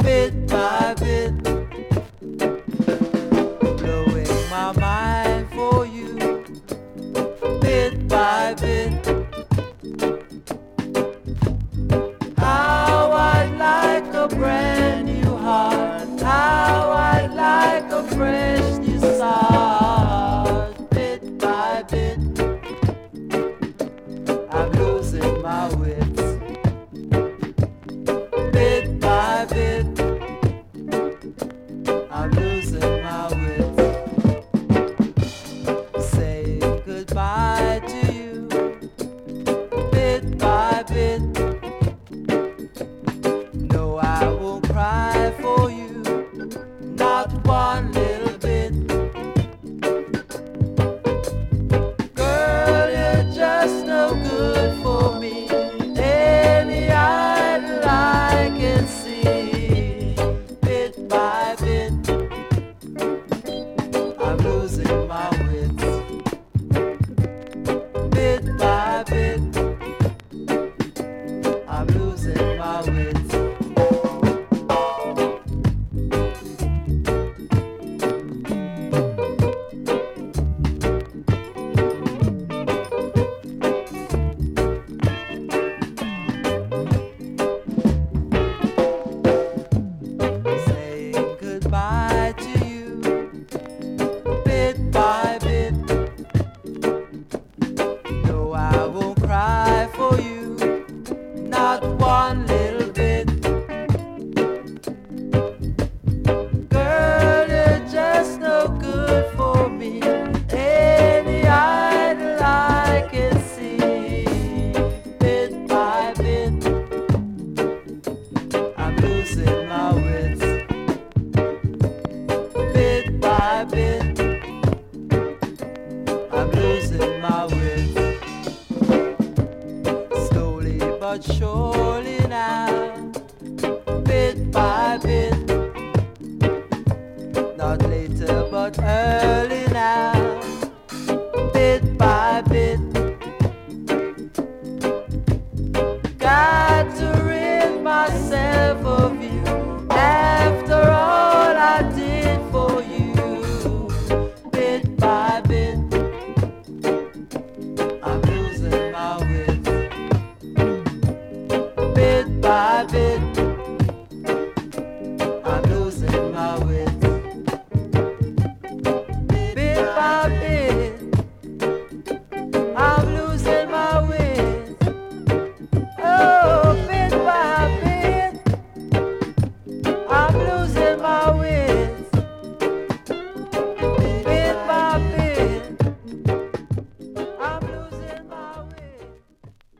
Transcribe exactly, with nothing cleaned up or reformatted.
bit by bit, blowing my mind for you, bit by bit. How I'd like a brand new heart, how I'd like a fresh new start, bit by bit. I'm losing my wits, bit by bit. I'm losing my wits. Saying goodbye to you, bit by bit. No, I won't cry for you, not one little bit. Girl, you're just no good for me. Any idol I can see, bit by bit. I'm losing my wits, bit by bit. I'm losing my wits. Saying goodbye to you, bit by bit. No, I won't cry for you, not one little bit. Girl, you're just no good for me. Any idol I can see, bit by bit. I'm losing my